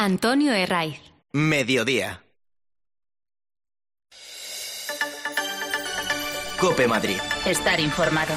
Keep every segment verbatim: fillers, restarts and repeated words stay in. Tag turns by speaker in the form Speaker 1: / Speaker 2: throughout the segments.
Speaker 1: Antonio Herraiz.
Speaker 2: Mediodía. COPE Madrid.
Speaker 1: Estar informado.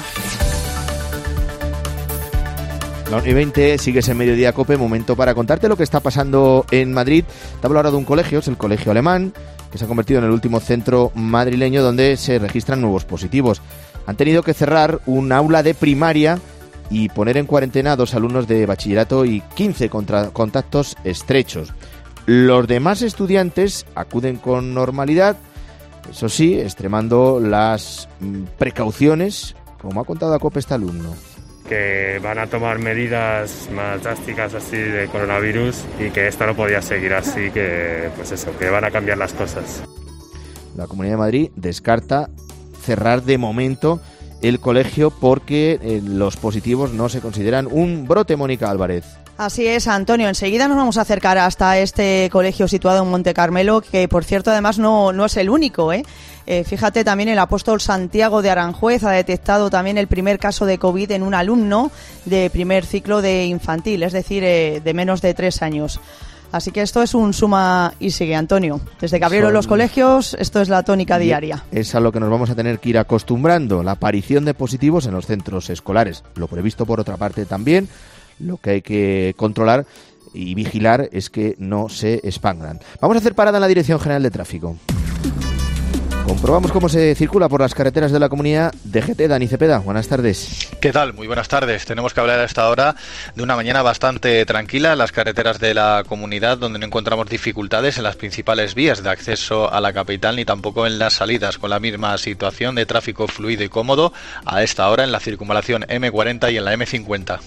Speaker 3: La una y veinte, sigues en Mediodía COPE, momento para contarte lo que está pasando en Madrid. Te hablo ahora de un colegio, es el Colegio Alemán, que se ha convertido en el último centro madrileño donde se registran nuevos positivos. Han tenido que cerrar un aula de primaria y poner en cuarentena a dos alumnos de bachillerato y quince contra- contactos estrechos. Los demás estudiantes acuden con normalidad, eso sí, extremando las mm, precauciones, como ha contado a COPE este alumno.
Speaker 4: Que van a tomar medidas más drásticas así de coronavirus y que esto no podía seguir así, que pues eso, que van a cambiar las cosas.
Speaker 3: La Comunidad de Madrid descarta cerrar de momento el colegio porque eh, los positivos no se consideran un brote. Mónica Álvarez.
Speaker 5: Así es, Antonio. Enseguida nos vamos a acercar hasta este colegio situado en Monte Carmelo, que por cierto además no, no es el único, ¿eh? Eh, fíjate, también el apóstol Santiago de Aranjuez ha detectado también el primer caso de COVID en un alumno de primer ciclo de infantil, es decir, eh, de menos de tres años. Así que esto es un suma y sigue, Antonio. Desde que abrieron Son... los colegios, esto es la tónica diaria.
Speaker 3: Es a lo que nos vamos a tener que ir acostumbrando, la aparición de positivos en los centros escolares. Lo previsto, por otra parte, también, lo que hay que controlar y vigilar es que no se expandan. Vamos a hacer parada en la Dirección General de Tráfico. Comprobamos cómo se circula por las carreteras de la comunidad. D G T, Dani Cepeda, buenas tardes.
Speaker 6: ¿Qué tal? Muy buenas tardes. Tenemos que hablar a esta hora de una mañana bastante tranquila en las carreteras de la comunidad, donde no encontramos dificultades en las principales vías de acceso a la capital, ni tampoco en las salidas, con la misma situación de tráfico fluido y cómodo a esta hora en la circunvalación eme cuarenta y en la eme cincuenta.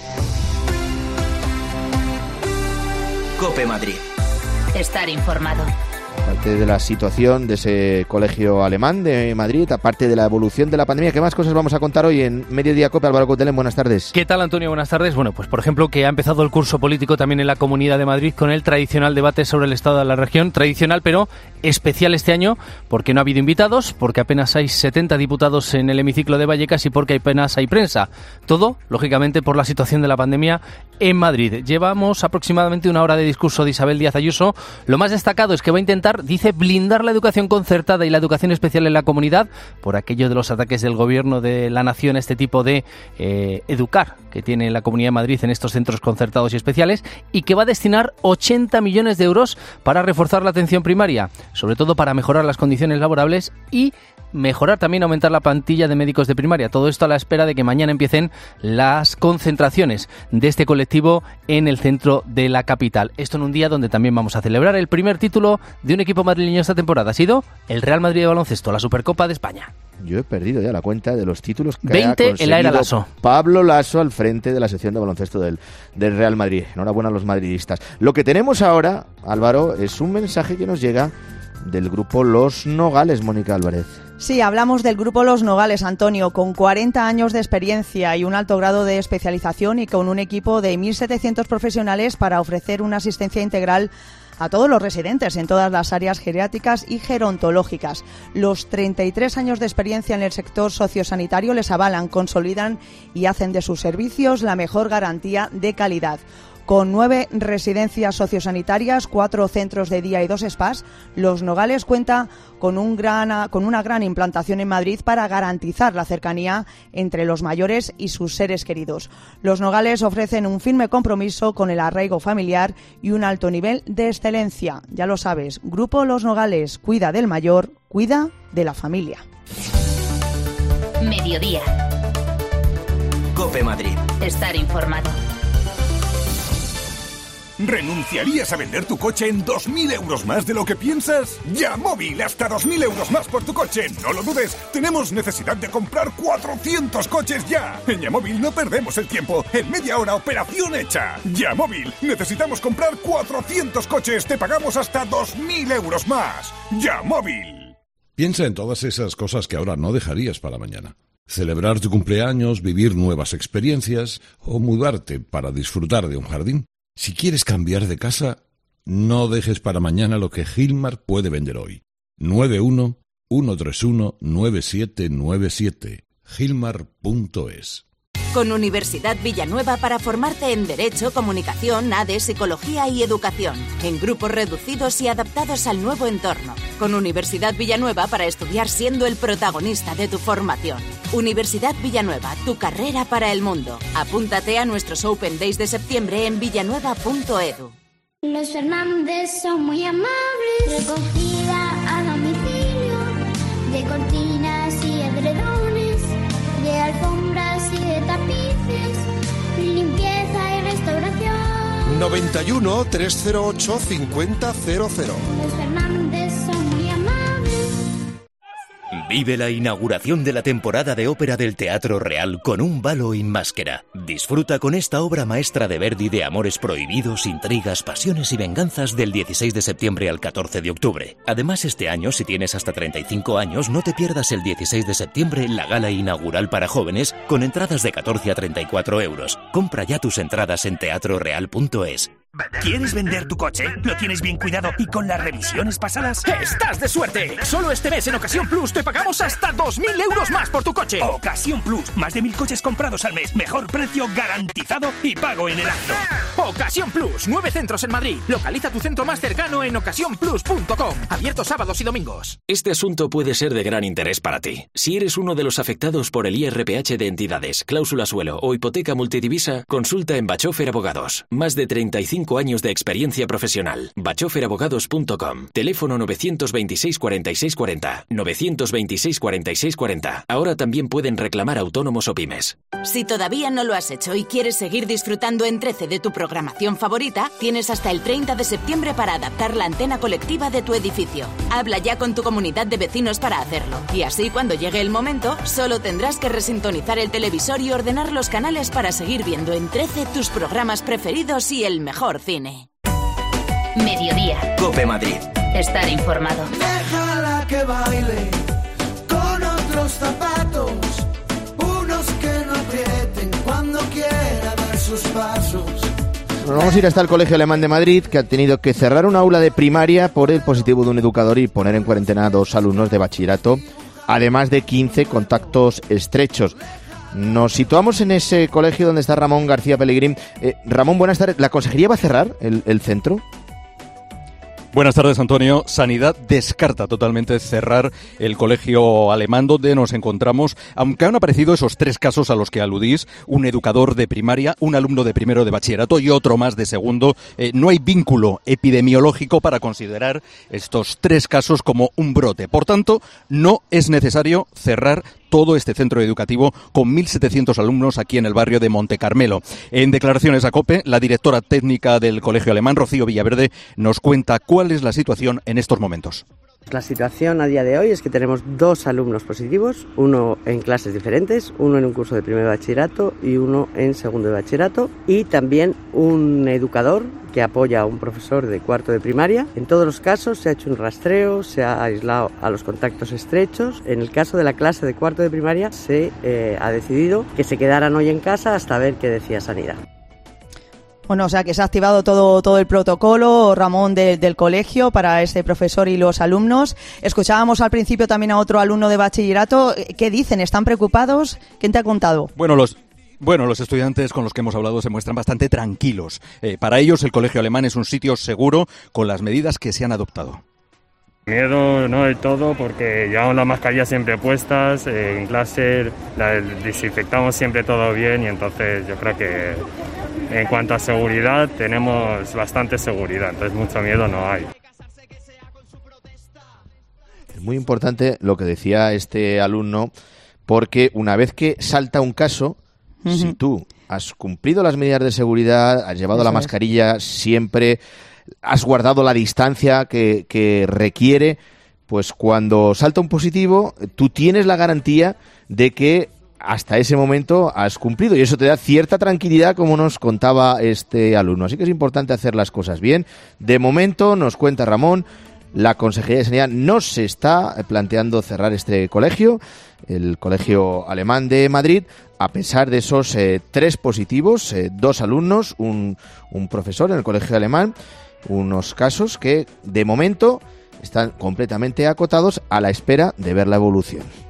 Speaker 2: COPE Madrid.
Speaker 1: Estar informado.
Speaker 3: Aparte de la situación de ese colegio alemán de Madrid, aparte de la evolución de la pandemia, ¿qué más cosas vamos a contar hoy en Mediodía COPE? Álvaro Coutelén, buenas tardes.
Speaker 7: ¿Qué tal, Antonio? Buenas tardes. Bueno, pues por ejemplo que ha empezado el curso político también en la Comunidad de Madrid con el tradicional debate sobre el estado de la región. Tradicional, pero especial este año porque no ha habido invitados, porque apenas hay setenta diputados en el hemiciclo de Vallecas y porque apenas hay prensa. Todo, lógicamente, por la situación de la pandemia en Madrid. Llevamos aproximadamente una hora de discurso de Isabel Díaz Ayuso. Lo más destacado es que va a intentar, dice, blindar la educación concertada y la educación especial en la comunidad por aquello de los ataques del gobierno de la nación, este tipo de eh, educar que tiene la Comunidad de Madrid en estos centros concertados y especiales, y que va a destinar ochenta millones de euros para reforzar la atención primaria, sobre todo para mejorar las condiciones laborables y mejorar también, aumentar la plantilla de médicos de primaria. Todo esto a la espera de que mañana empiecen las concentraciones de este colectivo en el centro de la capital. Esto en un día donde también vamos a celebrar el primer título de un equipo madrileño esta temporada. Ha sido el Real Madrid de baloncesto, la Supercopa de España.
Speaker 3: Yo he perdido ya la cuenta de los títulos que
Speaker 7: veinte
Speaker 3: ha conseguido
Speaker 7: en la era Lasso.
Speaker 3: Pablo Lasso al frente de la sección de baloncesto del, del Real Madrid. Enhorabuena a los madridistas. Lo que tenemos ahora, Álvaro, es un mensaje que nos llega del grupo Los Nogales, Mónica Álvarez.
Speaker 5: Sí, hablamos del grupo Los Nogales, Antonio, con cuarenta años de experiencia y un alto grado de especialización y con un equipo de mil setecientos profesionales para ofrecer una asistencia integral a todos los residentes en todas las áreas geriátricas y gerontológicas. Los treinta y tres años de experiencia en el sector sociosanitario les avalan, consolidan y hacen de sus servicios la mejor garantía de calidad. Con nueve residencias sociosanitarias, cuatro centros de día y dos spas, Los Nogales cuenta con, un gran, con una gran implantación en Madrid para garantizar la cercanía entre los mayores y sus seres queridos. Los Nogales ofrecen un firme compromiso con el arraigo familiar y un alto nivel de excelencia. Ya lo sabes, Grupo Los Nogales, cuida del mayor, cuida de la familia.
Speaker 1: Mediodía.
Speaker 2: COPE Madrid.
Speaker 1: Estar informado.
Speaker 8: ¿Renunciarías a vender tu coche en dos mil euros más de lo que piensas? ¡Yamóvil! Hasta dos mil euros más por tu coche. No lo dudes. Tenemos necesidad de comprar cuatrocientos coches ya. En Yamóvil no perdemos el tiempo. En media hora, operación hecha. Yamóvil. Necesitamos comprar cuatrocientos coches. Te pagamos hasta dos mil euros más. Yamóvil.
Speaker 9: Piensa en todas esas cosas que ahora no dejarías para mañana. Celebrar tu cumpleaños, vivir nuevas experiencias o mudarte para disfrutar de un jardín. Si quieres cambiar de casa, no dejes para mañana lo que Gilmar puede vender hoy. nueve uno, uno tres uno, nueve siete nueve siete. Gilmar punto es.
Speaker 10: con Universidad Villanueva para formarte en Derecho, Comunicación, A D E, Psicología y Educación, en grupos reducidos y adaptados al nuevo entorno. Con Universidad Villanueva para estudiar siendo el protagonista de tu formación. Universidad Villanueva, tu carrera para el mundo. Apúntate a nuestros Open Days de septiembre en villanueva punto edu.
Speaker 11: Los Fernández son muy amables, recogida a domicilio, de cortinas y edredones, de alfombras y de tapices, limpieza y restauración.
Speaker 12: noventa y uno, trescientos ocho, cincuenta cero cero.
Speaker 11: Los Fernández son muy amables.
Speaker 13: Vive la inauguración de la temporada de ópera del Teatro Real con Un balo in maschera. Disfruta con esta obra maestra de Verdi de amores prohibidos, intrigas, pasiones y venganzas del dieciséis de septiembre al catorce de octubre. Además, este año, si tienes hasta treinta y cinco años, no te pierdas el dieciséis de septiembre la gala inaugural para jóvenes con entradas de catorce a treinta y cuatro euros. Compra ya tus entradas en teatro real punto es.
Speaker 14: ¿Quieres vender tu coche? ¿Lo tienes bien cuidado y con las revisiones pasadas? ¡Estás de suerte! Solo este mes en Ocasión Plus te pagamos hasta dos mil euros más por tu coche. Ocasión Plus. Más de mil coches comprados al mes. Mejor precio garantizado y pago en el acto. Ocasión Plus. Nueve centros en Madrid. Localiza tu centro más cercano en ocasión plus punto com. Abierto sábados y domingos.
Speaker 15: Este asunto puede ser de gran interés para ti. Si eres uno de los afectados por el I R P H de entidades, cláusula suelo o hipoteca multidivisa, consulta en Bachofer Abogados. Más de treinta y cinco años de experiencia profesional. bachofer abogados punto com. Teléfono novecientos veintiséis, cuarenta y seis cuarenta. novecientos veintiséis, cuarenta y seis cuarenta. Ahora también pueden reclamar autónomos o pymes.
Speaker 10: Si todavía no lo has hecho y quieres seguir disfrutando en trece de tu programación favorita, tienes hasta el treinta de septiembre para adaptar la antena colectiva de tu edificio. Habla ya con tu comunidad de vecinos para hacerlo. Y así, cuando llegue el momento, solo tendrás que resintonizar el televisor y ordenar los canales para seguir viendo en trece tus programas preferidos y el mejor cine.
Speaker 1: Mediodía.
Speaker 2: Cope Madrid.
Speaker 1: Estar informado.
Speaker 16: Déjala que baile con otros zapatos, unos que no aprieten cuando quiera dar sus pasos.
Speaker 3: Nos vamos a ir hasta el Colegio Alemán de Madrid, que ha tenido que cerrar un aula de primaria por el positivo de un educador y poner en cuarentena a dos alumnos de bachillerato, además de quince contactos estrechos. Nos situamos en ese colegio donde está Ramón García Pellegrín. Eh, Ramón, buenas tardes. ¿La consejería va a cerrar el, el centro?
Speaker 17: Buenas tardes, Antonio. Sanidad descarta totalmente cerrar el colegio alemán donde nos encontramos, aunque han aparecido esos tres casos a los que aludís, un educador de primaria, un alumno de primero de bachillerato y otro más de segundo. Eh, no hay vínculo epidemiológico para considerar estos tres casos como un brote. Por tanto, no es necesario cerrar todo este centro educativo con mil setecientos alumnos aquí en el barrio de Monte Carmelo. En declaraciones a COPE, la directora técnica del Colegio Alemán, Rocío Villaverde, nos cuenta cuál es la situación en estos momentos.
Speaker 18: La situación a día de hoy es que tenemos dos alumnos positivos, uno en clases diferentes, uno en un curso de primer de bachillerato y uno en segundo de bachillerato, y también un educador que apoya a un profesor de cuarto de primaria. En todos los casos se ha hecho un rastreo, se ha aislado a los contactos estrechos. En el caso de la clase de cuarto de primaria se eh, ha decidido que se quedaran hoy en casa hasta ver qué decía Sanidad.
Speaker 5: Bueno, o sea que se ha activado todo todo el protocolo, Ramón, de, del colegio para este profesor y los alumnos. Escuchábamos al principio también a otro alumno de bachillerato. ¿Qué dicen? ¿Están preocupados? ¿Quién te ha contado?
Speaker 17: Bueno, los... Bueno, los estudiantes con los que hemos hablado se muestran bastante tranquilos. Eh, para ellos el Colegio Alemán es un sitio seguro con las medidas que se han adoptado.
Speaker 4: Miedo no del todo porque llevamos las mascarillas siempre puestas, eh, en clase la desinfectamos siempre todo bien y entonces yo creo que en cuanto a seguridad tenemos bastante seguridad, entonces mucho miedo no hay.
Speaker 3: Es muy importante lo que decía este alumno porque una vez que salta un caso, uh-huh. si tú has cumplido las medidas de seguridad, has llevado Eso la mascarilla es. siempre, has guardado la distancia que, que requiere, pues cuando salta un positivo, tú tienes la garantía de que hasta ese momento has cumplido y eso te da cierta tranquilidad, como nos contaba este alumno. Así que es importante hacer las cosas bien. De momento, nos cuenta Ramón, la Consejería de Sanidad no se está planteando cerrar este colegio, el Colegio Alemán de Madrid, a pesar de esos eh, tres positivos, eh, dos alumnos, un, un profesor en el Colegio Alemán, unos casos que de momento están completamente acotados a la espera de ver la evolución.